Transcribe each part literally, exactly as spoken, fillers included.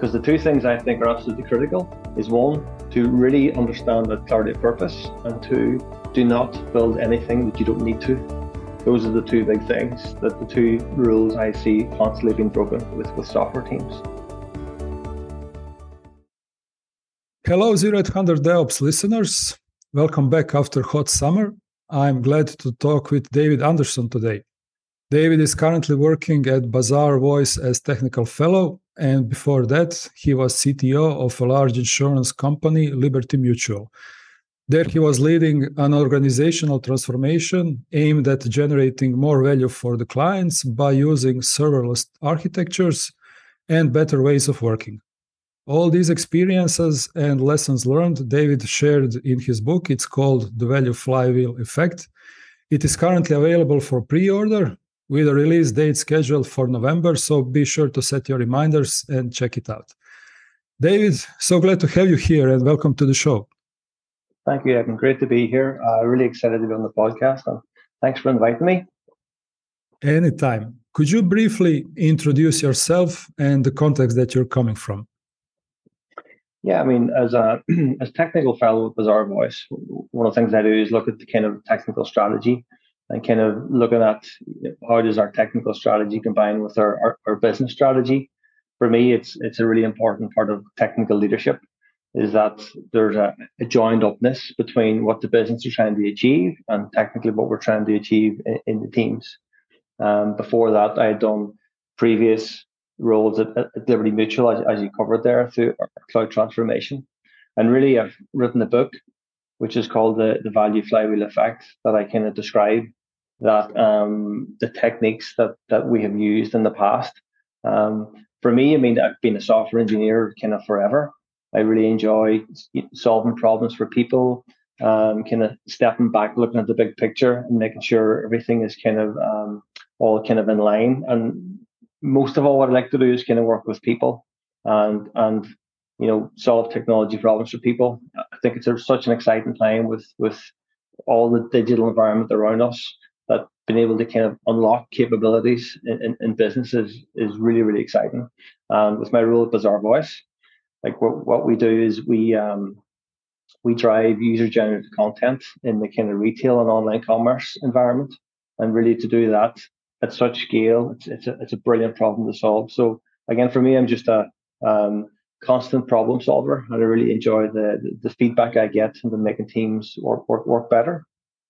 Because the two things I think are absolutely critical is one, to really understand that clarity of purpose, and two, do not build anything that you don't need to. Those are the two big things, that the two rules I see constantly being broken with, with software teams. Hello, Zero eight hundred DevOps listeners. Welcome back after hot summer. I'm glad to talk with David Anderson today. David is currently working at Bazaarvoice as technical fellow, and before that, he was C T O of a large insurance company, Liberty Mutual. There he was leading an organizational transformation aimed at generating more value for the clients by using serverless architectures and better ways of working. All these experiences and lessons learned, David shared in his book. It's called The Value Flywheel Effect. It is currently available for pre-order with a release date scheduled for November, so be sure to set your reminders and check it out. David, so glad to have you here and welcome to the show. Thank you, Evan. Great to be here. Uh, really excited to be on the podcast, and thanks for inviting me. Anytime. Could you briefly introduce yourself and the context that you're coming from? Yeah, I mean, as a as technical fellow with Bazaarvoice, one of the things I do is look at the kind of technical strategy and kind of looking at how does our technical strategy combine with our, our, our business strategy. For me, it's it's a really important part of technical leadership, is that there's a, a joined upness between what the business is trying to achieve and technically what we're trying to achieve in, in the teams. Um, before that, I had done previous roles at, at Liberty Mutual, as, as you covered there, through our cloud transformation. And really, I've written a book, which is called the, the Value Flywheel Effect, that I kind of describe that um, the techniques that, that we have used in the past. Um, for me, I mean, I've been a software engineer kind of forever. I really enjoy solving problems for people, um, kind of stepping back, looking at the big picture and making sure everything is kind of um, all kind of in line. And most of all, what I like to do is kind of work with people and, and you know, solve technology problems for people. I think it's a, such an exciting time with, with all the digital environment around us, that being able to kind of unlock capabilities in, in, in businesses is really, really exciting. Um, with my role at Bazaarvoice, like what, what we do is we um, we drive user-generated content in the kind of retail and online commerce environment, and really to do that at such scale, it's it's a it's a brilliant problem to solve. So again, for me, I'm just a um, constant problem solver, and I really enjoy the the feedback I get and the making teams work work work better.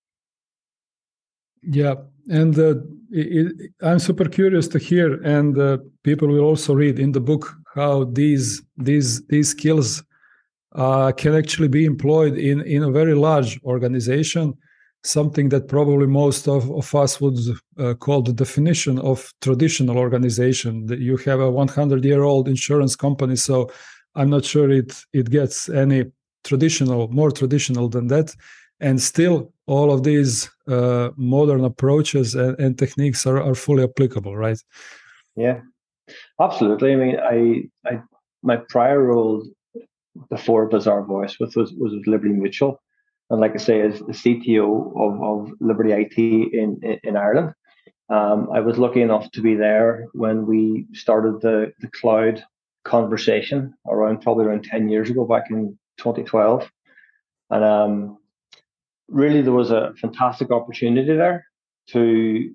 Yeah, and uh, it, it, I'm super curious to hear, and uh, people will also read in the book how these these these skills uh, can actually be employed in in a very large organization. Something that probably most of, of us would uh, call the definition of traditional organization. That you have a hundred year old insurance company, so I'm not sure it it gets any traditional, more traditional than that. And still, all of these uh, modern approaches and, and techniques are, are fully applicable, right? Yeah, absolutely. I mean, I, I my prior role before Bazaarvoice was, was was with Liberty Mutual, and like I say, as the C T O of, of Liberty I T in in, in Ireland. Um, I was lucky enough to be there when we started the the cloud conversation around probably around ten years ago, back in twenty twelve, and um. Really, there was a fantastic opportunity there to,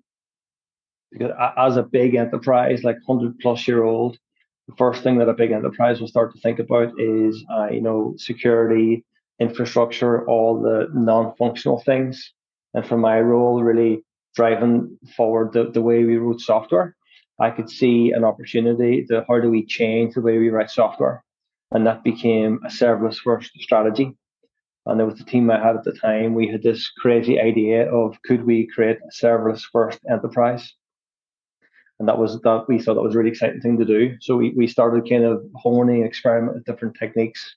because as a big enterprise, like hundred plus year old, the first thing that a big enterprise will start to think about is, uh, you know, security, infrastructure, all the non-functional things. And for my role, really driving forward the, the way we wrote software, I could see an opportunity to how do we change the way we write software, and that became a serverless first strategy. And there was the team I had at the time, we had this crazy idea of, could we create a serverless first enterprise? And that was that we thought that was a really exciting thing to do. So we, we started kind of honing, experiment with different techniques.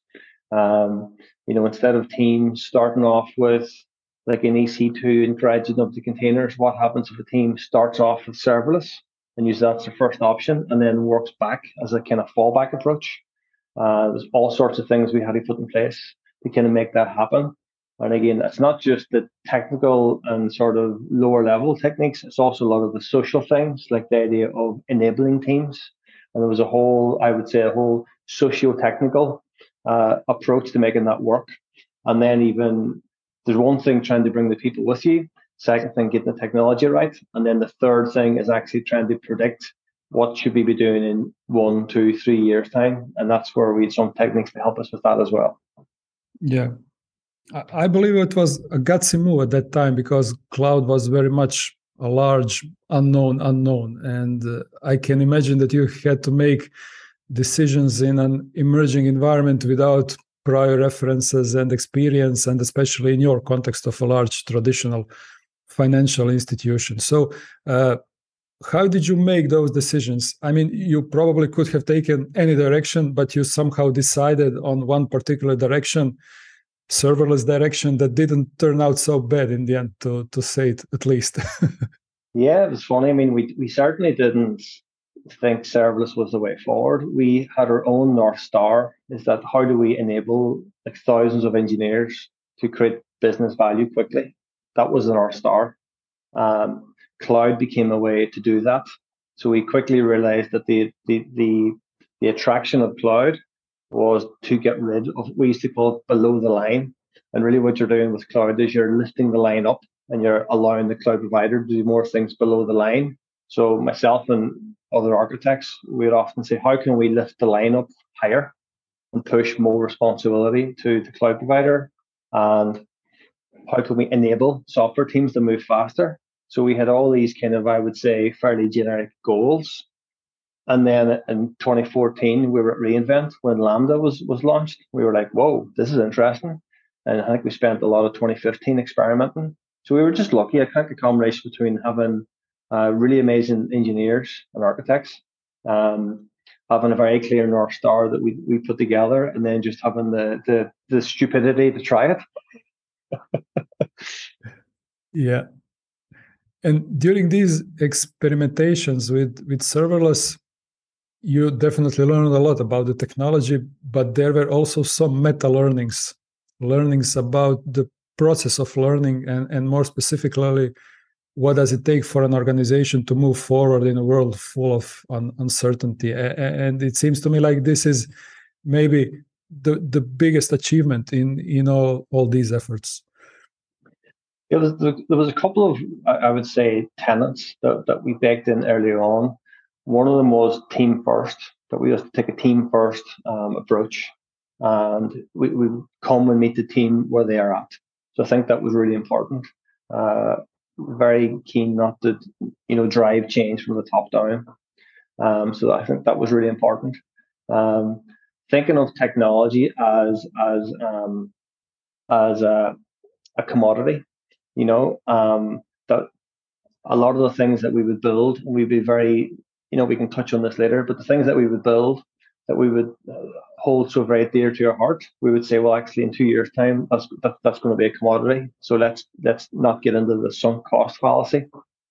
Um, you know, instead of teams starting off with like an E C two and graduating up to containers, what happens if a team starts off with serverless and uses that as their first option and then works back as a kind of fallback approach? Uh, there's all sorts of things we had to put in place to kind of make that happen. And again, it's not just the technical and sort of lower level techniques, it's also a lot of the social things, like the idea of enabling teams. And there was a whole, I would say, a whole socio-technical uh, approach to making that work. And then even there's one thing trying to bring the people with you, second thing getting the technology right, and then the third thing is actually trying to predict what should we be doing in one, two, three years time, and that's where we need some techniques to help us with that as well. Yeah, I believe it was a gutsy move at that time because cloud was very much a large unknown unknown, and uh, I can imagine that you had to make decisions in an emerging environment without prior references and experience, and especially in your context of a large traditional financial institution. So uh, how did you make those decisions? I mean, you probably could have taken any direction, but you somehow decided on one particular direction, serverless direction, that didn't turn out so bad in the end, to, to say it at least. Yeah, it was funny. I mean, we we certainly didn't think serverless was the way forward. We had our own North Star, is that how do we enable like thousands of engineers to create business value quickly? That was the North Star. Um, cloud became a way to do that. So we quickly realized that the the the, the attraction of cloud was to get rid of what we used to call it below the line. And really what you're doing with cloud is you're lifting the line up and you're allowing the cloud provider to do more things below the line. So myself and other architects, we'd often say, how can we lift the line up higher and push more responsibility to the cloud provider? And how can we enable software teams to move faster? So we had all these kind of, I would say, fairly generic goals. And then in twenty fourteen, we were at reInvent when Lambda was, was launched. We were like, whoa, this is interesting. And I think we spent a lot of twenty fifteen experimenting. So we were just lucky. I think a combination between having uh, really amazing engineers and architects, um, having a very clear North Star that we we put together, and then just having the the, the stupidity to try it. Yeah. And during these experimentations with, with serverless, you definitely learned a lot about the technology, but there were also some meta learnings, learnings about the process of learning, and, and more specifically, what does it take for an organization to move forward in a world full of un- uncertainty. And it seems to me like this is maybe the, the biggest achievement in, in all, all these efforts. It was, there was a couple of, I would say, tenets that, that we baked in earlier on. One of them was team first, that we just take a team first um, approach, and we, we come and meet the team where they are at. So I think that was really important. Uh, very keen not to, you know, drive change from the top down. Um, so I think that was really important. Um, thinking of technology as as um, as a, a commodity. You know, um, that a lot of the things that we would build, we'd be very, you know, we can touch on this later, but the things that we would build, that we would uh, hold so very dear to our heart, we would say, well, actually, in two years' time, that's that, that's going to be a commodity. So let's let's not get into the sunk cost fallacy.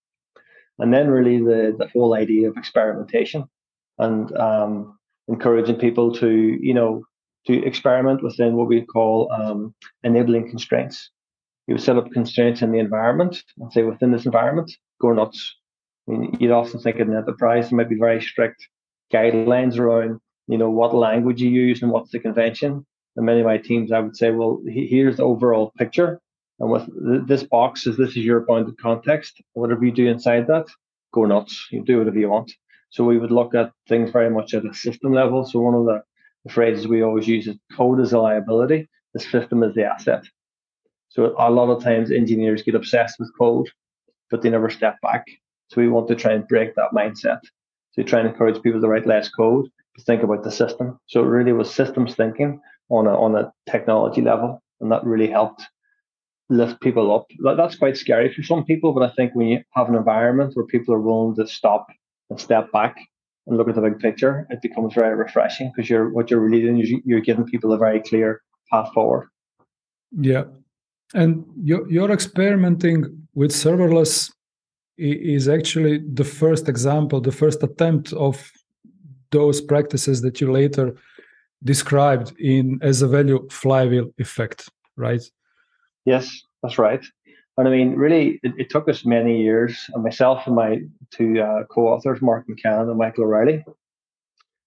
And then really the the whole idea of experimentation and um, encouraging people to, you know, to experiment within what we call um, enabling constraints. You would set up constraints in the environment and say, within this environment, go nuts. I mean, you'd often think in an enterprise, there might be very strict guidelines around, you know, what language you use and what's the convention. And many of my teams, I would say, well, here's the overall picture. And with this box, is this is your bounded context. Whatever you do inside that, go nuts. You do whatever you want. So we would look at things very much at a system level. So one of the, the phrases we always use is code is a liability. The system is the asset. So a lot of times engineers get obsessed with code, but they never step back. So we want to try and break that mindset. So try and encourage people to write less code, to think about the system. So it really was systems thinking on a on a technology level, and that really helped lift people up. That, that's quite scary for some people, but I think when you have an environment where people are willing to stop and step back and look at the big picture, it becomes very refreshing, because you're what you're really doing is you're giving people a very clear path forward. Yeah. And your, your experimenting with serverless is actually the first example, the first attempt of those practices that you later described in as a value flywheel effect, right? Yes, that's right. And I mean, really, it, it took us many years, and myself and my two uh, co-authors, Mark McCann and Michael O'Reilly,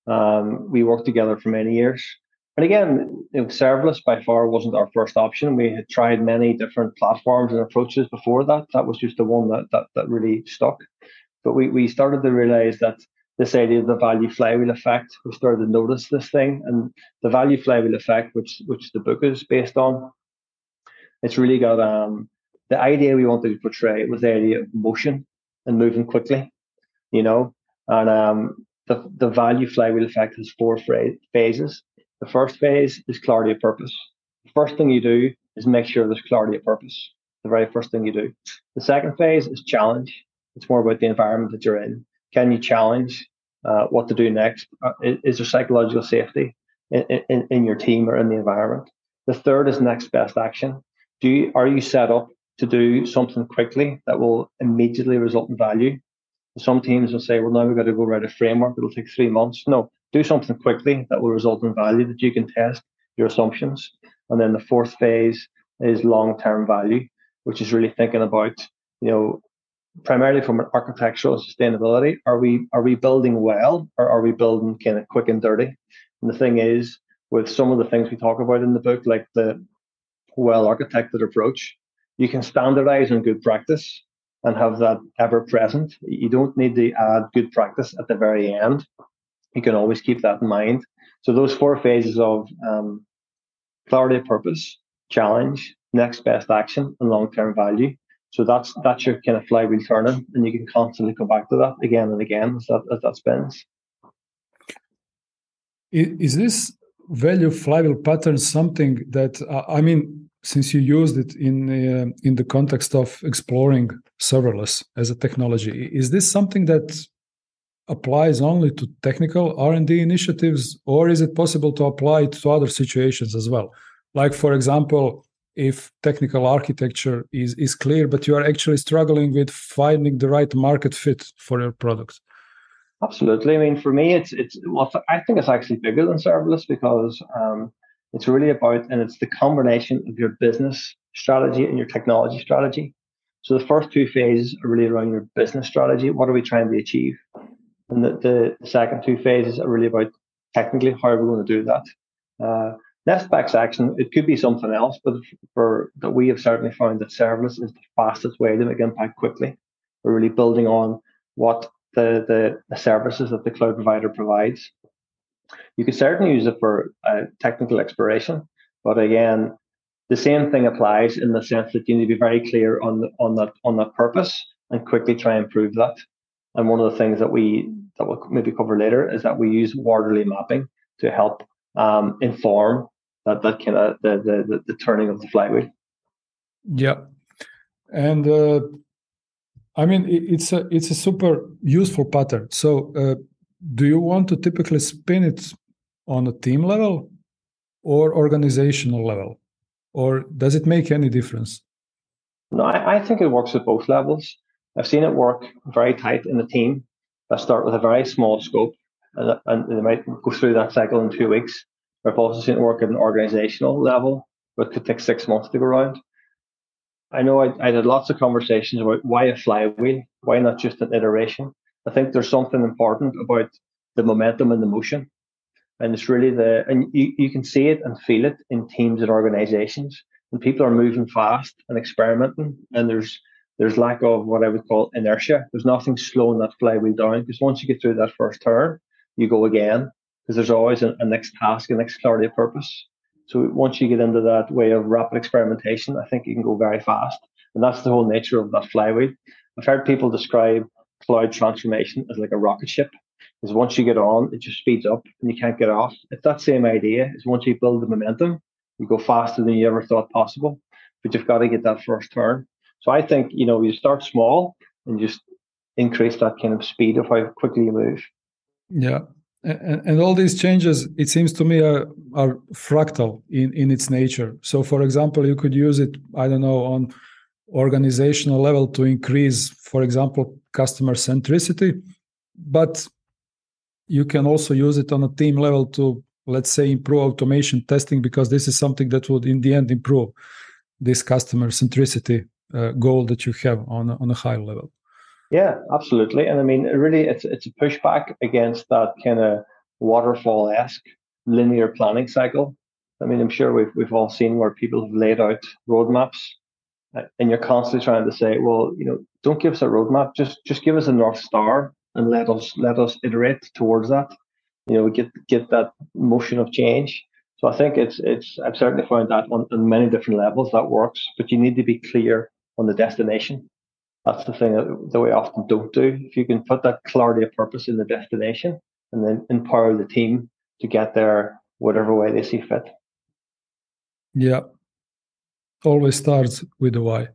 Um, we worked together for many years. And again, you know, serverless by far wasn't our first option. We had tried many different platforms and approaches before that. That was just the one that that, that really stuck. But we, we started to realize that this idea of the value flywheel effect, we started to notice this thing. And the value flywheel effect, which which the book is based on, it's really got um, the idea we wanted to portray was the idea of motion and moving quickly, you know. And um, the, the value flywheel effect has four phases. The first phase is clarity of purpose. The first thing you do is make sure there's clarity of purpose. The very first thing you do. The second phase is challenge. It's more about the environment that you're in. Can you challenge uh, what to do next? Uh, is, is there psychological safety in, in, in your team or in the environment? The third is next best action. Do you, are you set up to do something quickly that will immediately result in value? Some teams will say, well, now we've got to go write a framework. It'll take three months. No, do something quickly that will result in value that you can test your assumptions. And then the fourth phase is long-term value, which is really thinking about, you know, primarily from an architectural sustainability. Are we are we building well, or are we building kind of quick and dirty? And the thing is, with some of the things we talk about in the book, like the well-architected approach, you can standardize on good practice and have that ever present. You don't need to add good practice at the very end. You can always keep that in mind. So those four phases of um, clarity of purpose, challenge, next best action, and long-term value. So that's that's your kind of flywheel turning, and you can constantly come back to that again and again as that, as that spins. Is this value flywheel pattern something that, uh, I mean, since you used it in uh, in the context of exploring serverless as a technology, is this something that applies only to technical R and D initiatives, or is it possible to apply it to other situations as well? Like, for example, if technical architecture is, is clear, but you are actually struggling with finding the right market fit for your product. Absolutely. I mean, for me, it's, it's well, I think it's actually bigger than serverless because um, it's really about, and it's the combination of your business strategy and your technology strategy. So the first two phases are really around your business strategy. What are we trying to achieve? And the, the second two phases are really about technically how are we going to do that. Uh, next best action, it could be something else, but for that we have certainly found that serverless is the fastest way to make impact quickly. We're really building on what the, the, the services that the cloud provider provides. You could certainly use it for uh, technical exploration, but again, the same thing applies in the sense that you need to be very clear on the, on that on that purpose and quickly try and prove that. And one of the things that we that we'll maybe cover later is that we use Waterloo mapping to help um, inform that that kind of the, the the turning of the flywheel. Yeah, and uh, I mean it, it's a it's a super useful pattern. So, uh, do you want to typically spin it on a team level or organizational level, or does it make any difference? No, I, I think it works at both levels. I've seen it work very tight in a team that start with a very small scope, and, and they might go through that cycle in two weeks. I've also seen it work at an organizational level, but it could take six months to go around. I know I, I had lots of conversations about why a flywheel, why not just an iteration. I think there's something important about the momentum and the motion. And it's really the, and you, you can see it and feel it in teams and organizations. And people are moving fast and experimenting, and there's there's lack of what I would call inertia. There's nothing slowing that flywheel down, because once you get through that first turn, you go again, because there's always a, a next task, a next clarity of purpose. So once you get into that way of rapid experimentation, I think you can go very fast. And that's the whole nature of that flywheel. I've heard people describe cloud transformation as like a rocket ship. Because once you get on, it just speeds up and you can't get off. It's that same idea. Is once you build the momentum, you go faster than you ever thought possible. But you've got to get that first turn. So I think, you know, you start small and just increase that kind of speed of how quickly you move. Yeah. And, and all these changes, it seems to me, are, are fractal in, in its nature. So, for example, you could use it, I don't know, on organizational level to increase, for example, customer centricity. But you can also use it on a team level to, let's say, improve automation testing, because this is something that would, in the end, improve this customer centricity uh, goal that you have on a, on a high level. Yeah, absolutely. And I mean, really, it's it's a pushback against that kind of waterfall-esque linear planning cycle. I mean, I'm sure we've we've all seen where people have laid out roadmaps, and you're constantly trying to say, well, you know, don't give us a roadmap, just just give us a North Star and let us let us iterate towards that. You know, get get that motion of change. So I think it's it's I've certainly found that on, on many different levels that works, but you need to be clear on the destination. That's the thing that, that we often don't do. If you can put that clarity of purpose in the destination and then empower the team to get there whatever way they see fit. Yeah. Always starts with the why.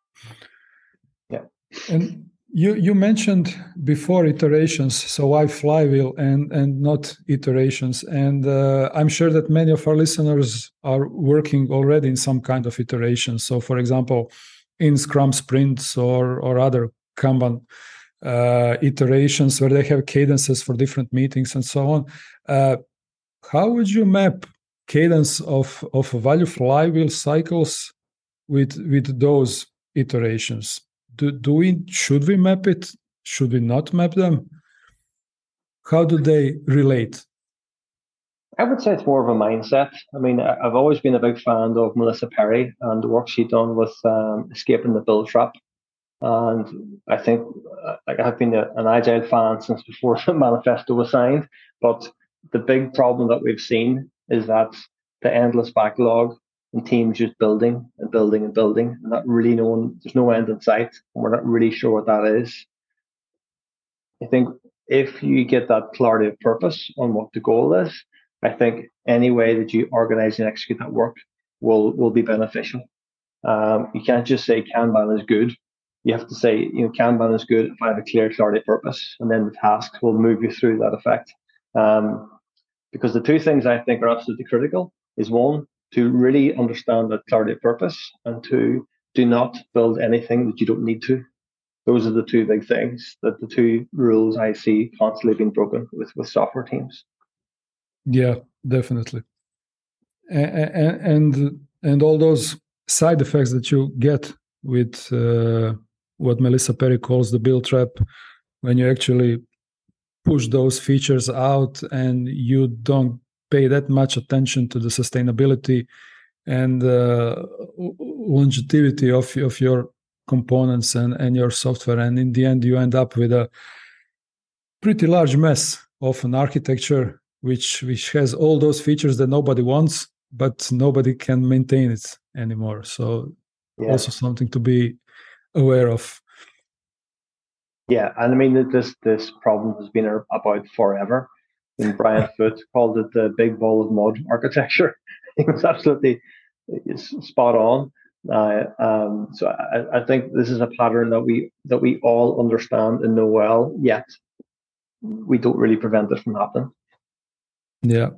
Yeah. And you you mentioned before iterations, so why flywheel and and not iterations? And uh, I'm sure that many of our listeners are working already in some kind of iteration. So, for example, in Scrum sprints or or other Kanban uh, iterations where they have cadences for different meetings and so on. Uh, how would you map cadence of of value flywheel cycles with with those iterations? Do, do we should we map it? Should we not map them? How do they relate? I would say it's more of a mindset. I mean, I've always been a big fan of Melissa Perry and the work she's done with um, escaping the build trap. And I think like I've been a, an agile fan since before the manifesto was signed. But the big problem that we've seen is that the endless backlog and teams just building and building and building, and not really knowing there's no end in sight, and we're not really sure what that is. I think if you get that clarity of purpose on what the goal is, I think any way that you organize and execute that work will will be beneficial. Um, you can't just say Kanban is good. You have to say, you know, Kanban is good if I have a clear clarity of purpose, and then the tasks will move you through that effect. Um, because the two things I think are absolutely critical is one, to really understand that clarity of purpose, and two, do not build anything that you don't need to. Those are the two big things, that the two rules I see constantly being broken with, with software teams. Yeah, definitely. And, and, and all those side effects that you get with uh, what Melissa Perry calls the build trap, when you actually push those features out and you don't pay that much attention to the sustainability and uh, longevity of, of your components and, and your software. And in the end, you end up with a pretty large mess of an architecture which which has all those features that nobody wants, but nobody can maintain it anymore. So yeah. Also something to be aware of. Yeah, and I mean this this problem has been about forever. And Brian Foote called it the big ball of mud architecture. It was absolutely spot on. Uh, um, so I, I think this is a pattern that we that we all understand and know well, yet we don't really prevent it from happening. Yeah.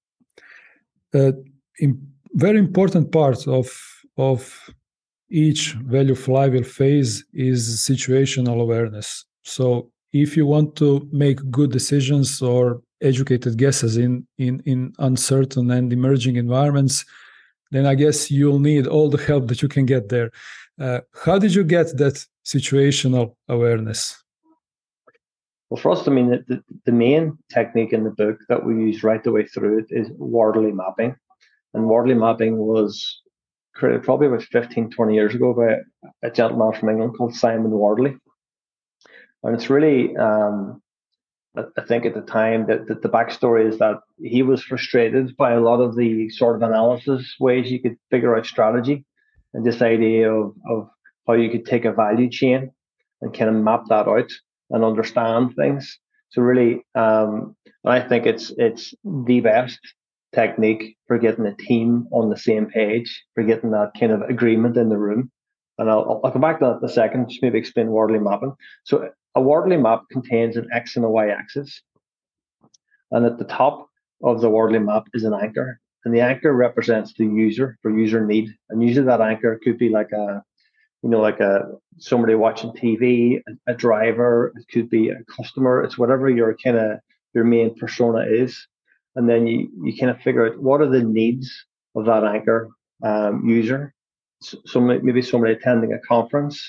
Uh, in, very important part of of each value flywheel phase is situational awareness. So if you want to make good decisions or educated guesses in, in, in uncertain and emerging environments, then I guess you'll need all the help that you can get there. Uh, how did you get that situational awareness? Well, for us, I mean, the, the main technique in the book that we use right the way through it is Wardley mapping. And Wardley mapping was created probably about fifteen, twenty years ago by a gentleman from England called Simon Wardley. And it's really, um, I think at the time that, that the backstory is that he was frustrated by a lot of the sort of analysis ways you could figure out strategy, and this idea of, of how you could take a value chain and kind of map that out and understand things. So really, um, I think it's it's the best technique for getting a team on the same page, for getting that kind of agreement in the room. And I'll, I'll come back to that in a second, just maybe explain Wardley mapping. So a Wardley map contains an X and a Y axis. And at the top of the Wardley map is an anchor. And the anchor represents the user for user need. And usually that anchor could be like a, you know, like a somebody watching T V, a, a driver, it could be a customer, it's whatever your kind of your main persona is. And then you, you kind of figure out what are the needs of that anchor um, user. So maybe somebody attending a conference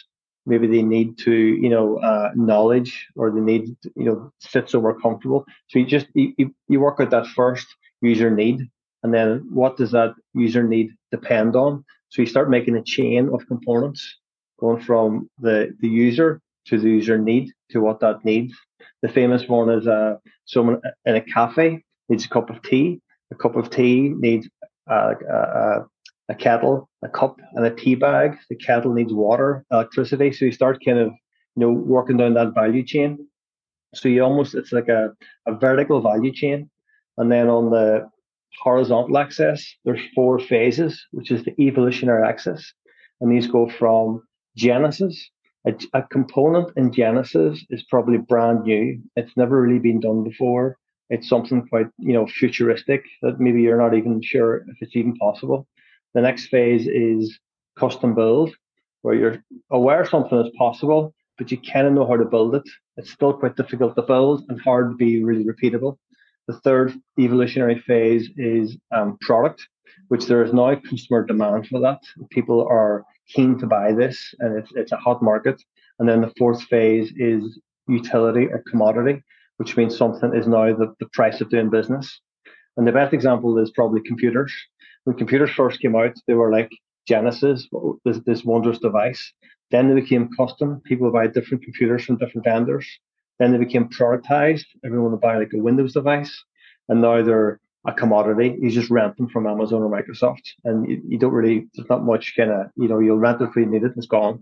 maybe they need to, you know, uh, knowledge, or they need, you know, sit somewhere comfortable. So you just you, you work out that first user need, and then what does that user need depend on? So you start making a chain of components, going from the the user to the user need to what that needs. The famous one is uh, someone in a cafe needs a cup of tea. A cup of tea needs uh, uh, a kettle, a cup, and a tea bag. The kettle needs water, electricity. So you start kind of, you know, working down that value chain. So you almost, it's like a, a vertical value chain. And then on the horizontal axis, there's four phases, which is the evolutionary axis. And these go from genesis. A, a component in genesis is probably brand new. It's never really been done before. It's something quite, you know, futuristic that maybe you're not even sure if it's even possible. The next phase is custom build, where you're aware something is possible, but you kind of know how to build it. It's still quite difficult to build and hard to be really repeatable. The third evolutionary phase is um, product, which there is now customer demand for that. People are keen to buy this, and it's it's a hot market. And then the fourth phase is utility or commodity, which means something is now the, the price of doing business. And the best example is probably computers. When computers first came out, they were like Genesis, this, this wondrous device. Then they became custom. People buy different computers from different vendors. Then they became productized. Everyone would buy like a Windows device. And now they're a commodity. You just rent them from Amazon or Microsoft. And you, you don't really, there's not much kind of, you know, you'll rent it if you need it and it's gone.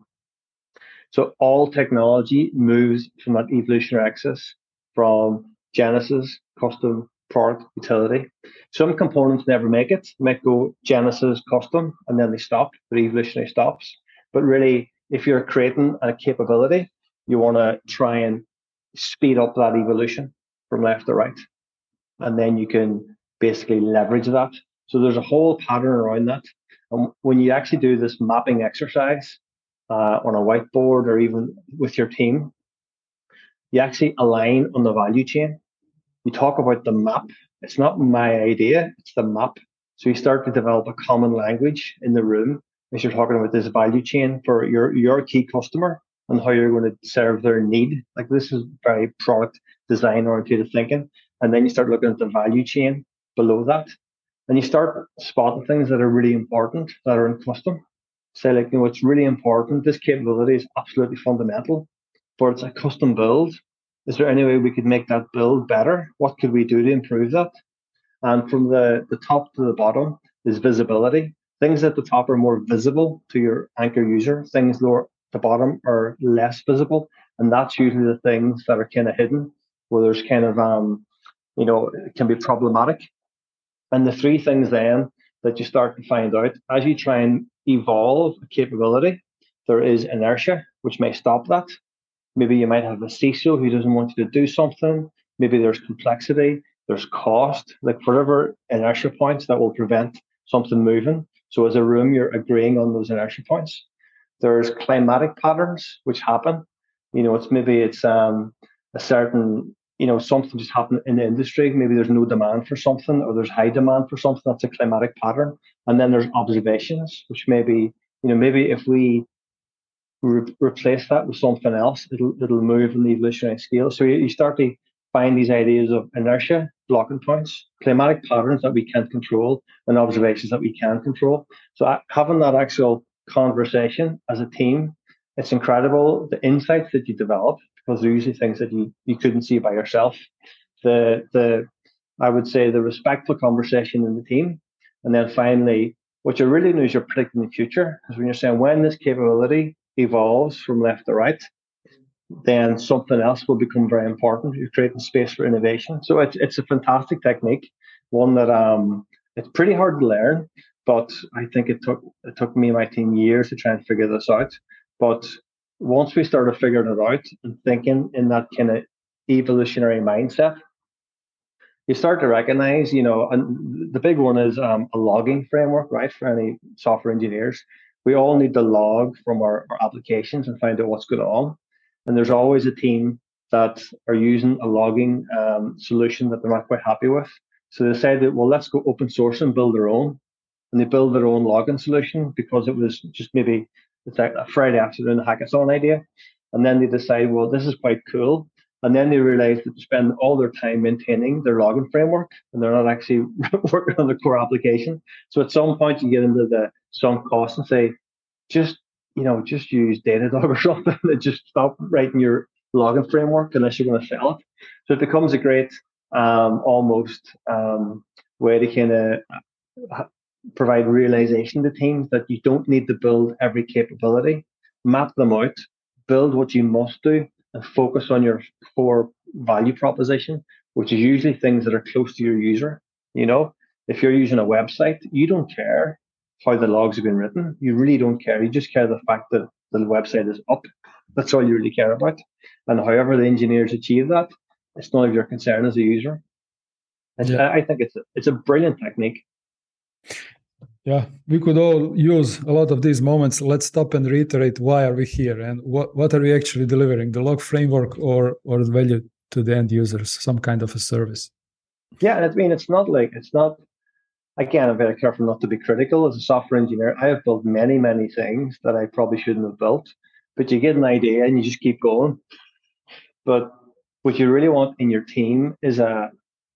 So all technology moves from that evolutionary axis, from Genesis, custom, product, utility. Some components never make it. They might go Genesis, custom, and then they stop. The evolutionary stops. But really, if you're creating a capability, you want to try and speed up that evolution from left to right. And then you can basically leverage that. So there's a whole pattern around that. And when you actually do this mapping exercise uh, on a whiteboard or even with your team, you actually align on the value chain. You talk about the map. It's not my idea, it's the map. So you start to develop a common language in the room as you're talking about this value chain for your, your key customer and how you're going to serve their need. Like, this is very product design oriented thinking. And then you start looking at the value chain below that. And you start spotting things that are really important that are in custom. Say, like, you know, it's really important. This capability is absolutely fundamental, but it's a custom build. Is there any way we could make that build better? What could we do to improve that? And from the, the top to the bottom is visibility. Things at the top are more visible to your anchor user. Things lower at the bottom are less visible. And that's usually the things that are kind of hidden, where there's kind of, um, you know, it can be problematic. And the three things then that you start to find out as you try and evolve a capability, there is inertia, which may stop that. Maybe you might have a C I S O who doesn't want you to do something. Maybe there's complexity, there's cost, like whatever inertia points that will prevent something moving. So as a room, you're agreeing on those inertia points. There's climatic patterns which happen. You know, it's maybe it's um, a certain, you know, something just happened in the industry. Maybe there's no demand for something, or there's high demand for something. That's a climatic pattern. And then there's observations, which maybe, you know, maybe if we re- replace that with something else, it'll it'll move in the evolutionary scale. So you, you start to find these ideas of inertia, blocking points, climatic patterns that we can't control, and observations that we can control. So having that actual conversation as a team, it's incredible the insights that you develop, because they're usually things that you, you couldn't see by yourself. The the I would say the respectful conversation in the team. And then finally, what you really do is you're predicting the future. Because when you're saying when this capability evolves from left to right, then something else will become very important. You're creating space for innovation. So it's it's a fantastic technique, one that um it's pretty hard to learn, but I think it took it took me and my team years to try and figure this out. But once we started figuring it out and thinking in that kind of evolutionary mindset, you start to recognize, you know, and the big one is um, a logging framework, right? For any software engineers, we all need to log from our, our applications and find out what's going on. And there's always a team that are using a logging um, solution that they're not quite happy with. So they decided, well, let's go open source and build their own. And they build their own logging solution because it was just maybe It's like a Friday afternoon hackathon idea. And then they decide, well, this is quite cool. And then they realize that they spend all their time maintaining their login framework and they're not actually working on the core application. So at some point you get into the sunk cost and say, just, you know, just use Datadog or something and just stop writing your login framework unless you're going to sell it. So it becomes a great um, almost um, way to kind of provide realization to teams that you don't need to build every capability, map them out, build what you must do, and focus on your core value proposition, which is usually things that are close to your user. You know, if you're using a website, you don't care how the logs have been written. You really don't care. You just care the fact that the website is up. That's all you really care about. And however the engineers achieve that, it's none of your concern as a user. And yeah. I think it's a, it's a brilliant technique. Yeah, we could all use a lot of these moments. Let's stop and reiterate, why are we here and what, what are we actually delivering, the log framework or or the value to the end users, some kind of a service. Yeah, and I mean, it's not like, it's not, again, I'm very careful not to be critical. As a software engineer, I have built many, many things that I probably shouldn't have built, but you get an idea and you just keep going. But what you really want in your team is a,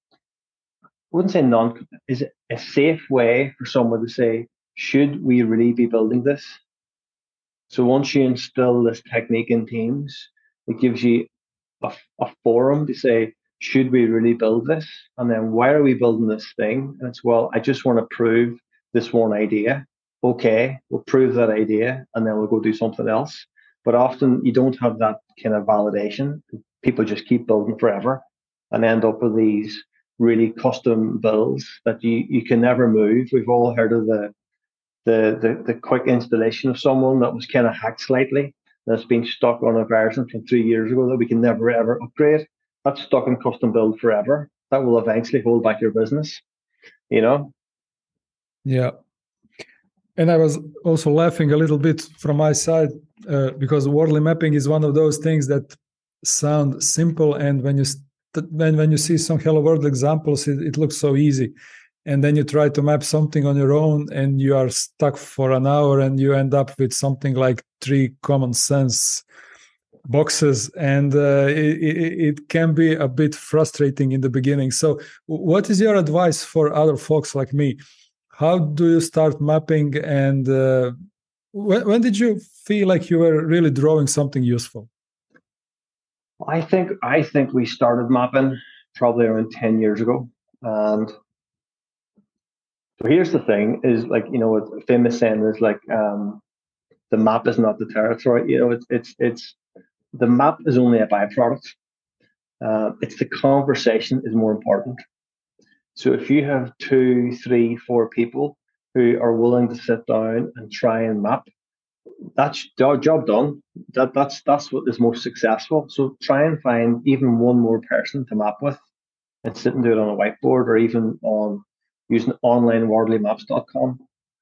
I wouldn't say non, is it a safe way for someone to say, should we really be building this? So once you instill this technique in teams, it gives you a, a forum to say, should we really build this? And then why are we building this thing? And it's, well, I just want to prove this one idea. Okay, we'll prove that idea and then we'll go do something else. But often you don't have that kind of validation. People just keep building forever and end up with these really custom builds that you, you can never move. We've all heard of the, the the the quick installation of someone that was kind of hacked slightly, that's been stuck on a version from three years ago that we can never ever upgrade. That's stuck in custom build forever. That will eventually hold back your business, you know? Yeah. And I was also laughing a little bit from my side uh, because Wordly mapping is one of those things that sound simple, and when you when when you see some Hello World examples, it, it looks so easy. And then you try to map something on your own and you are stuck for an hour and you end up with something like three common sense boxes. And uh, it, it, it can be a bit frustrating in the beginning. So what is your advice for other folks like me? How do you start mapping? And uh, when, when did you feel like you were really drawing something useful? I think I think we started mapping probably around ten years ago. And so here's the thing is, like, you know, a famous saying is like, um, the map is not the territory. You know, it's, it's, it's, the map is only a byproduct. Uh, it's the conversation is more important. So if you have two, three, four people who are willing to sit down and try and map, that's our job done. That that's that's what is most successful. So try and find even one more person to map with, and sit and do it on a whiteboard or even on using online wordly maps dot com.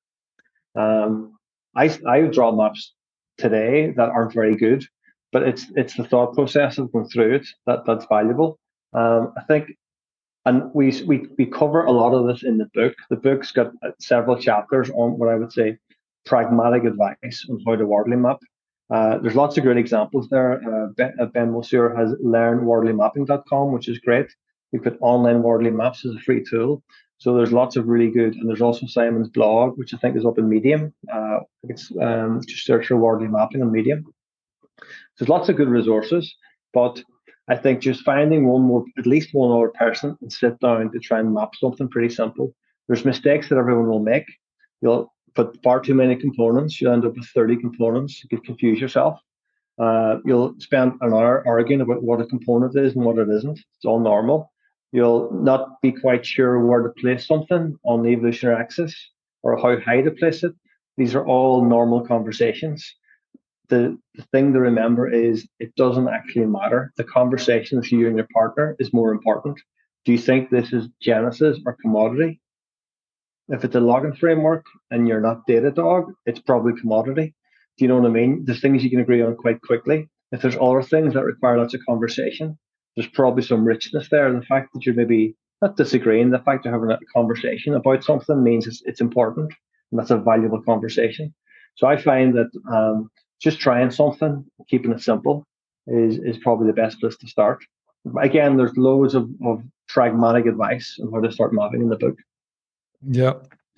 Um, I I draw maps today that aren't very good, but it's it's the thought process of going through it that that's valuable. Um, I think. And we, we we cover a lot of this in the book. The book's got several chapters on what I would say pragmatic advice on how to wordly map. Uh, there's lots of great examples there. Uh, Ben, uh, Ben Monsieur has learn wordly mapping dot com, which is great. We put online wordly maps as a free tool. So there's lots of really good, and there's also Simon's blog, which I think is up in Medium. Uh, it's um, just search for wordly mapping on Medium. So there's lots of good resources, but I think just finding one more, at least one other person, and sit down to try and map something pretty simple. There's mistakes that everyone will make. You'll put far too many components. You'll end up with thirty components. You could confuse yourself. Uh, you'll spend an hour arguing about what a component is and what it isn't. It's all normal. You'll not be quite sure where to place something on the evolutionary axis or how high to place it. These are all normal conversations. The, the thing to remember is it doesn't actually matter. The conversation with you and your partner is more important. Do you think this is Genesis or commodity? If it's a login framework and you're not Datadog, it's probably commodity. Do you know what I mean? There's things you can agree on quite quickly. If there's other things that require lots of conversation, there's probably some richness there. The fact that you're maybe not disagreeing, the fact you're having a conversation about something means it's, it's important, and that's a valuable conversation. So I find that um, just trying something, keeping it simple, is is probably the best place to start. Again, there's loads of, of pragmatic advice on how to start mapping in the book. Yeah.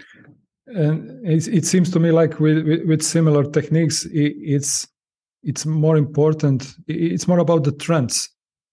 And it, it seems to me like with, with, with similar techniques, it, it's it's more important. It's more about the trends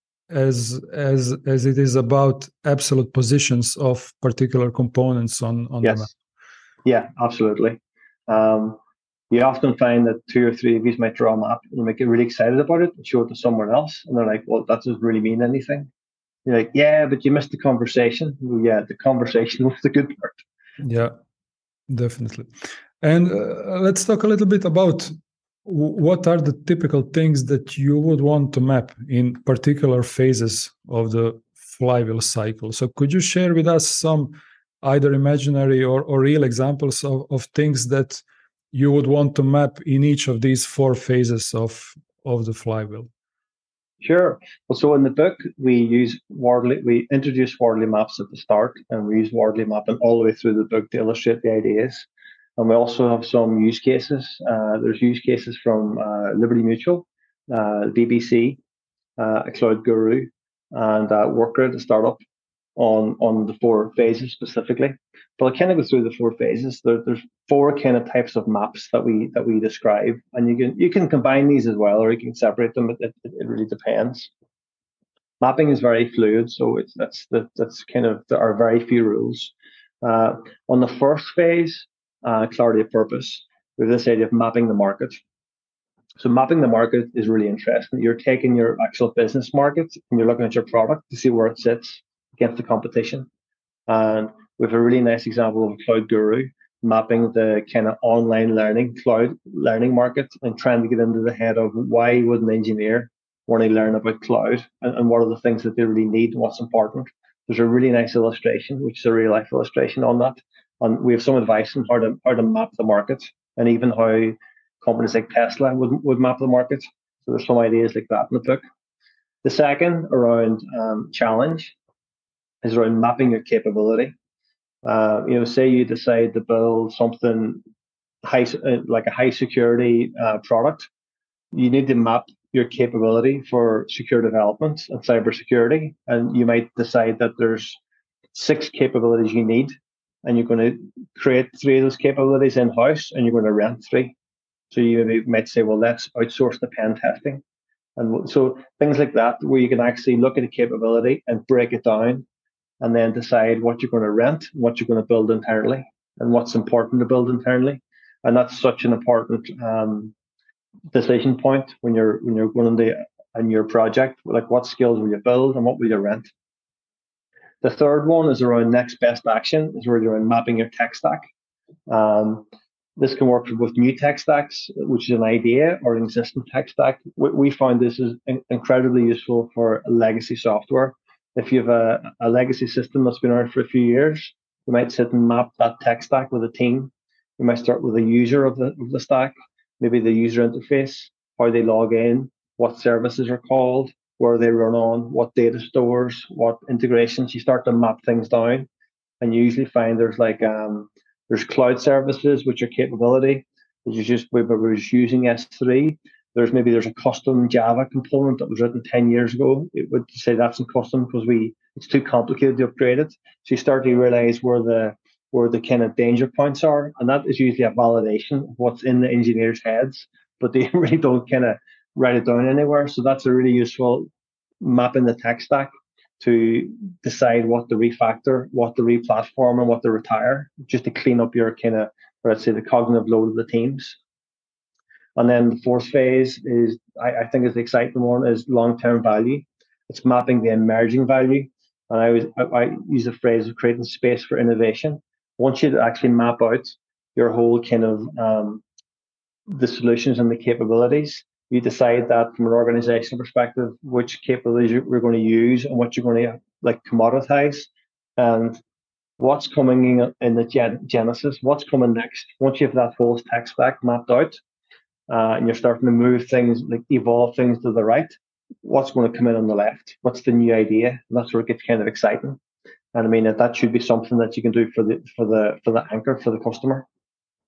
as as as it is about absolute positions of particular components on on yes. the map. Yeah, absolutely. Um, you often find that two or three of you might draw a map and you might get really excited about it and show it to someone else, and they're like, "Well, that doesn't really mean anything." You're like, "Yeah, but you missed the conversation." Well, yeah, the conversation was the good part. Yeah, definitely. And uh, let's talk a little bit about what are the typical things that you would want to map in particular phases of the flywheel cycle. So could you share with us some either imaginary or, or real examples of, of things that you would want to map in each of these four phases of, of the flywheel? Sure. Well, so in the book, we use Wardley, we introduce Wardley maps at the start, and we use Wardley mapping all the way through the book to illustrate the ideas. And we also have some use cases. Uh, there's use cases from uh, Liberty Mutual, uh, B B C, uh, Cloud Guru, and uh, Workgrid, a startup, on on the four phases specifically. But I'll kind of go through the four phases. There, there's four kind of types of maps that we that we describe, and you can you can combine these as well, or you can separate them. It, it, it really depends. Mapping is very fluid, so it's that's that, that's kind of there are very few rules. Uh, on the first phase, uh, clarity of purpose, we have this idea of mapping the market. So mapping the market is really interesting. You're taking your actual business market and you're looking at your product to see where it sits against the competition. And we have a really nice example of Cloud Guru mapping the kind of online learning, cloud learning market, and trying to get into the head of why would an engineer want to learn about cloud, and, and what are the things that they really need and what's important. There's a really nice illustration, which is a real life illustration on that. And we have some advice on how to how to map the market, and even how companies like Tesla would, would map the market. So there's some ideas like that in the book. The second, around um, challenge, is around mapping your capability. Uh, you know, say you decide to build something high, like a high security uh, product, you need to map your capability for secure development and cybersecurity. And you might decide that there's six capabilities you need, and you're going to create three of those capabilities in-house, and you're going to rent three. So you might say, well, let's outsource the pen testing. And so things like that, where you can actually look at a capability and break it down, and then decide what you're going to rent, what you're going to build internally, and what's important to build internally. And that's such an important um, decision point when you're when you're going into a your project. Like, what skills will you build and what will you rent? The third one is around next best action, is really around mapping your tech stack. Um, this can work for both new tech stacks, which is an idea, or an existing tech stack. We, we found this is in, incredibly useful for legacy software. If you have a, a legacy system that's been around for a few years, you might sit and map that tech stack with a team. You might start with a user of the of the stack, maybe the user interface, how they log in, what services are called, where they run on, what data stores, what integrations. You start to map things down, and you usually find there's like um, there's cloud services, which are capability. Which is just we were just using S three. There's maybe there's a custom Java component that was written ten years ago. It would say that's in custom because we it's too complicated to upgrade it. So you start to realize where the where the kind of danger points are, and that is usually a validation of what's in the engineers' heads, but they really don't kind of write it down anywhere. So that's a really useful mapping the tech stack to decide what to refactor, what to replatform, and what to retire, just to clean up your kind of, let's say, the cognitive load of the teams. And then the fourth phase is, I, I think, is the exciting one, is long-term value. It's mapping the emerging value. And I, always, I, I use the phrase of creating space for innovation. Once you actually map out your whole kind of um, the solutions and the capabilities, you decide that from an organizational perspective, which capabilities you're going to use and what you're going to like commoditize, and what's coming in, in the gen- genesis, what's coming next. Once you have that whole tech stack mapped out, uh, and you're starting to move things, like evolve things to the right, what's going to come in on the left? What's the new idea? And that's where it gets kind of exciting. And I mean, that should be something that you can do for the for the for the anchor for the customer.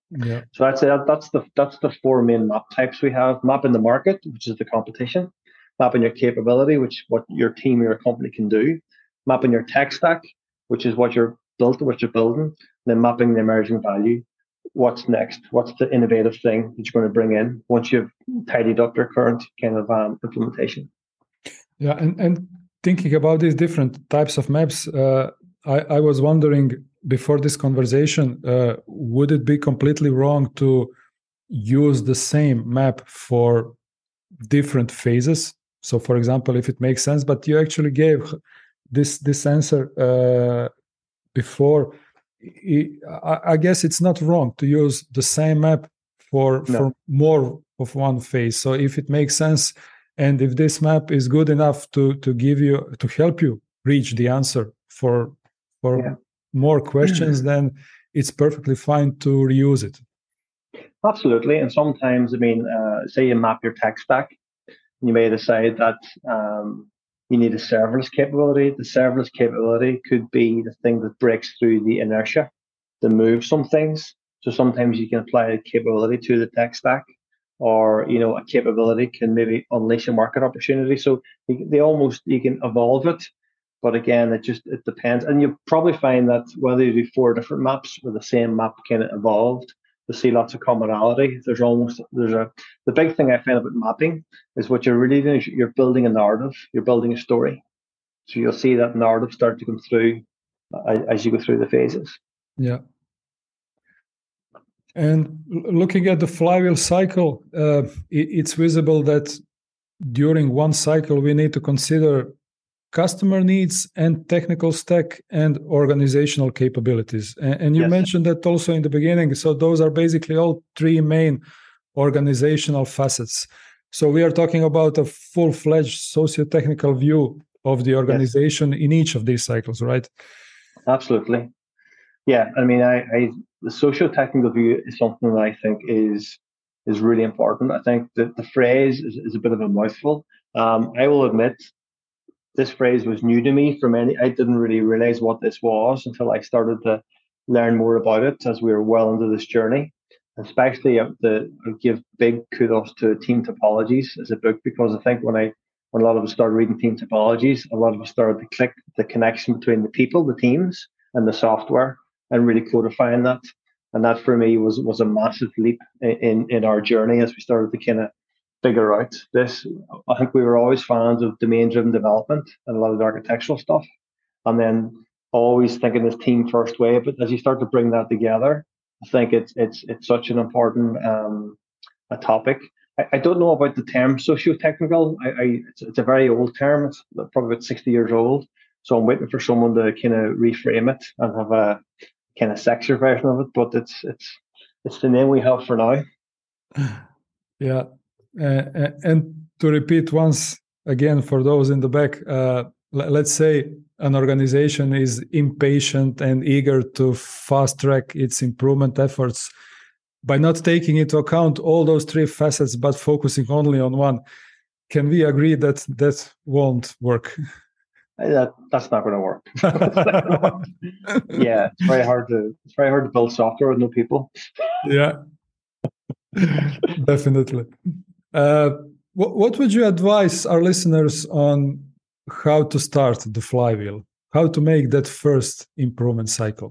Yeah. So that's it. That's the that's the four main map types we have. Mapping the market, which is the competition. Mapping your capability, which what your team or your company can do. Mapping your tech stack, which is what you're built, what you're building. And then mapping the emerging value. What's next? What's the innovative thing that you're going to bring in once you've tidied up your current kind of um, implementation? Yeah, and, and thinking about these different types of maps, uh, I, I was wondering before this conversation, uh, would it be completely wrong to use the same map for different phases? So, for example, if it makes sense, but you actually gave this this answer uh, before. I, I guess it's not wrong to use the same map for No. for more of one phase. So, if it makes sense, and if this map is good enough to to give you to help you reach the answer for for Yeah. more questions, then it's perfectly fine to reuse it. Absolutely. And sometimes, I mean, uh, say you map your tech stack, you may decide that um, you need a serverless capability. The serverless capability could be the thing that breaks through the inertia to move some things. So sometimes you can apply a capability to the tech stack, or you know, a capability can maybe unleash a market opportunity. So they almost you can evolve it. But again, it just it depends, and you probably find that whether you do four different maps or the same map kind of evolved, to see lots of commonality. There's almost there's a the big thing I find about mapping is what you're really doing is you're building a narrative, you're building a story. So you'll see that narrative start to come through uh, as you go through the phases. Yeah. And looking at the flywheel cycle, uh, it, it's visible that during one cycle we need to consider customer needs and technical stack and organizational capabilities. And, and you Yes. mentioned that also in the beginning. So those are basically all three main organizational facets. So we are talking about a full-fledged socio-technical view of the organization yes. in each of these cycles, right? Absolutely. Yeah, I mean, I, I the socio-technical view is something that I think is is really important. I think that the phrase is, is a bit of a mouthful. Um, I will admit this phrase was new to me for many. I didn't really realize what this was until I started to learn more about it as we were well into this journey. Especially uh, the I give big kudos to Team Topologies as a book, because I think when I when a lot of us started reading Team Topologies, a lot of us started to click the connection between the people, the teams, and the software, and really codifying that. And that for me was was a massive leap in in our journey as we started to kind of figure out this. I think we were always fans of domain-driven development and a lot of the architectural stuff, and then always thinking this team first way. But as you start to bring that together, I think it's it's it's such an important um, a topic. I, I don't know about the term socio-technical. I, I it's, it's a very old term. It's probably about sixty years old. So I'm waiting for someone to kind of reframe it and have a kind of sexier version of it. But it's it's it's the name we have for now. Yeah. Uh, and to repeat once again for those in the back, uh, let's say an organization is impatient and eager to fast track its improvement efforts by not taking into account all those three facets but focusing only on one. Can we agree that that won't work? That that's not going to work. Yeah, it's very hard to it's very hard to build software with no people. Yeah, definitely. Uh, what, what would you advise our listeners on how to start the flywheel? How to make that first improvement cycle?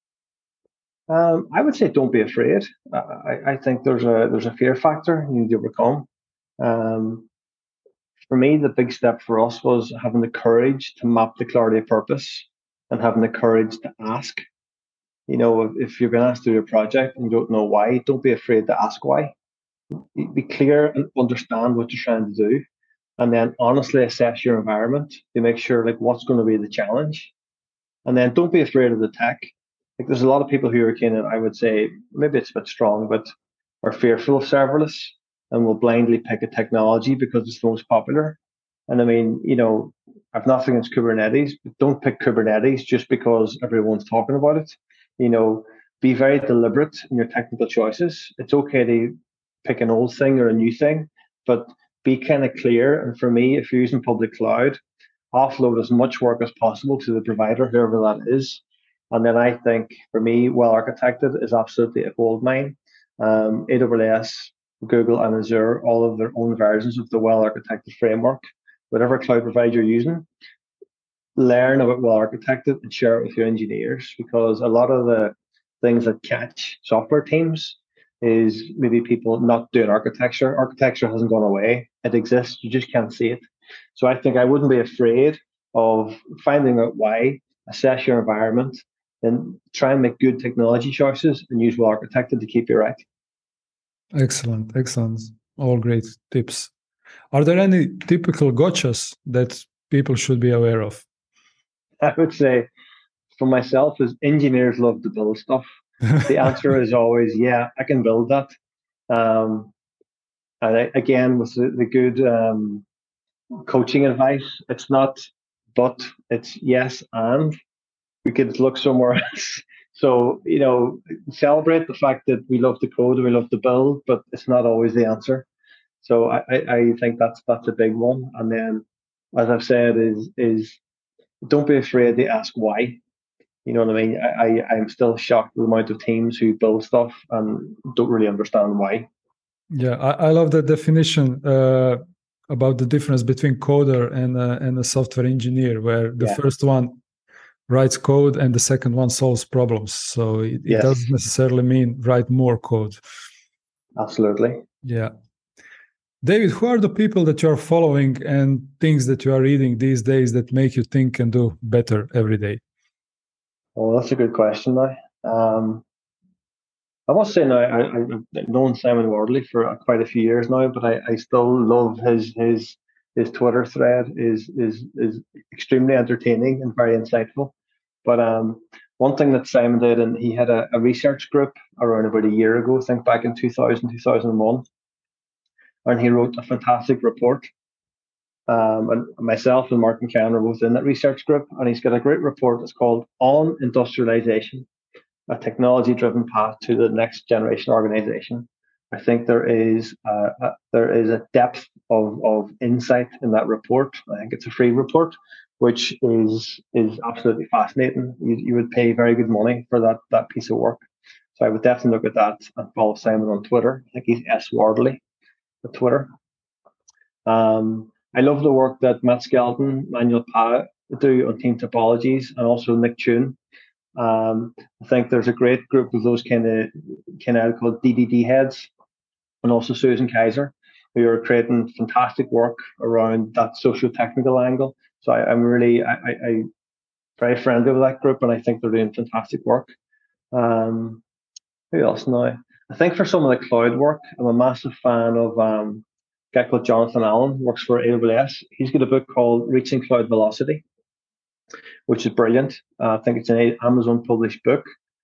Um, I would say don't be afraid. Uh, I, I think there's a there's a fear factor you need to overcome. Um, for me, the big step for us was having the courage to map the clarity of purpose and having the courage to ask. You know, if, if you're going to ask to do a project and you don't know why, don't be afraid to ask why. Be clear and understand what you're trying to do, and then honestly assess your environment to make sure like what's going to be the challenge. And then don't be afraid of the tech. Like there's a lot of people who are kind of, I would say, maybe it's a bit strong, but are fearful of serverless and will blindly pick a technology because it's the most popular. And I mean, you know, I've nothing against Kubernetes, but don't pick Kubernetes just because everyone's talking about it. You know, be very deliberate in your technical choices. It's okay to pick an old thing or a new thing, but be kind of clear. And for me, if you're using public cloud, offload as much work as possible to the provider, whoever that is. And then I think for me, well architected is absolutely a gold mine. Um, A W S, Google, and Azure all have their own versions of the well architected framework. Whatever cloud provider you're using, learn about well architected and share it with your engineers, because a lot of the things that catch software teams is maybe people not doing architecture. Architecture hasn't gone away. It exists. You just can't see it. So I think I wouldn't be afraid of finding out why, assess your environment, and try and make good technology choices and use well architected to keep you right. Excellent, excellent. All great tips. Are there any typical gotchas that people should be aware of? I would say for myself is engineers love to build stuff. The answer is always, yeah, I can build that. Um, and I, again, with the, the good um, coaching advice, it's not but, it's yes and. We could look somewhere else. So, you know, celebrate the fact that we love to code and we love to build, but it's not always the answer. So I, I think that's that's a big one. And then, as I've said, is is don't be afraid to ask why. You know what I mean? I, I I'm still shocked at the amount of teams who build stuff and don't really understand why. Yeah, I, I love the definition uh, about the difference between coder and uh, and a software engineer, where the Yeah. first one writes code and the second one solves problems. So it, it Yes. doesn't necessarily mean write more code. Absolutely. Yeah. David, who are the people that you are following and things that you are reading these days that make you think and do better every day? Well, that's a good question now. Um, I must say now, I, I've known Simon Wardley for quite a few years now, but I, I still love his his his Twitter thread is is is extremely entertaining and very insightful. But um, one thing that Simon did, and he had a, a research group around about a year ago, I think back in two thousand, two thousand one, and he wrote a fantastic report. Um, and myself and Martin Cannon are both in that research group, and he's got a great report. It's called On Industrialization, a technology-driven path to the next generation organization. I think there is uh, a, there is a depth of, of insight in that report. I think it's a free report, which is is absolutely fascinating. You, you would pay very good money for that that piece of work. So I would definitely look at that and follow Simon on Twitter. I think he's S Wardley on Twitter. Um, I love the work that Matt Skelton, Manuel Pa do on team topologies, and also Nick Tune. Um, I think there's a great group of those kind of kind of called D D D heads, and also Susan Kaiser, who are creating fantastic work around that socio-technical angle. So I, I'm really I, I, I very friendly with that group, and I think they're doing fantastic work. Um, who else now? I think for some of the cloud work, I'm a massive fan of um, a guy called Jonathan Allen, works for A W S. He's got a book called Reaching Cloud Velocity, which is brilliant. Uh, I think it's an Amazon published book.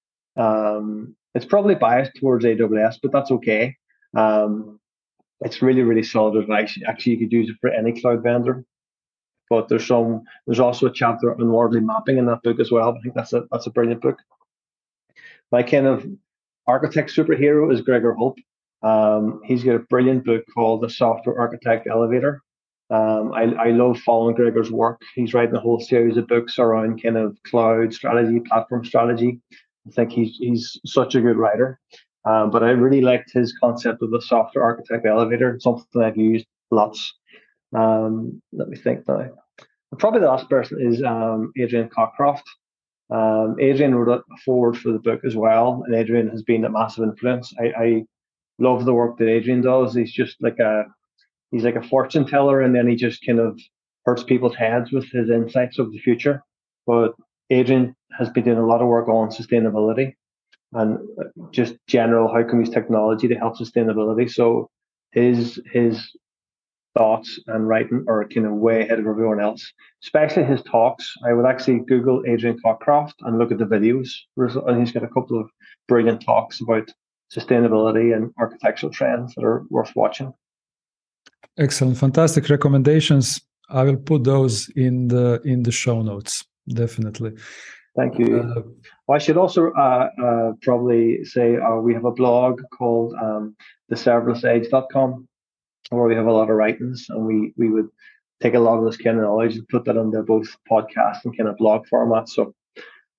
Um, it's probably biased towards A W S, but that's okay. Um, it's really, really solid advice. Actually, you could use it for any cloud vendor. But there's some. There's also a chapter on Wardley mapping in that book as well. I think that's a that's a brilliant book. My kind of architect superhero is Gregor Hope. Um, he's got a brilliant book called The Software Architect Elevator. Um, I, I love following Gregor's work. He's writing a whole series of books around kind of cloud strategy, platform strategy. I think he's he's such a good writer. Um, but I really liked his concept of the software architect elevator. It's something I've used lots. Um, let me think now. Probably the last person is um, Adrian Cockcroft. Um, Adrian wrote a forward for the book as well, and Adrian has been a massive influence. I, I love the work that Adrian does. He's just like a he's like a fortune teller, and then he just kind of hurts people's heads with his insights of the future. But Adrian has been doing a lot of work on sustainability and just general how can we use technology to help sustainability. So his his thoughts and writing are kind of way ahead of everyone else, especially his talks. I would actually Google Adrian Cockcroft and look at the videos, and he's got a couple of brilliant talks about sustainability and architectural trends that are worth watching. Excellent, fantastic recommendations. I will put those in the in the show notes, definitely. Thank you. Uh, well, I should also uh, uh, probably say uh, we have a blog called um, the serverless age dot com, where we have a lot of writings, and we we would take a lot of this kind of knowledge and put that under both podcast and kind of blog format. So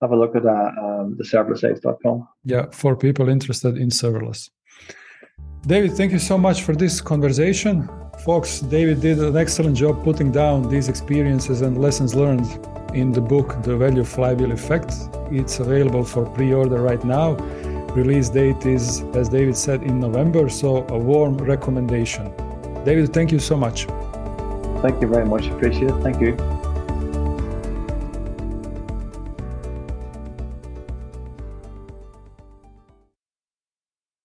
have a look at uh, um, the serverless eggs dot com. Yeah, for people interested in serverless. David, thank you so much for this conversation. Folks, David did an excellent job putting down these experiences and lessons learned in the book, The Value Flywheel Effect. It's available for pre-order right now. Release date is, as David said, in November, so a warm recommendation. David, thank you so much. Thank you very much. Appreciate it. Thank you.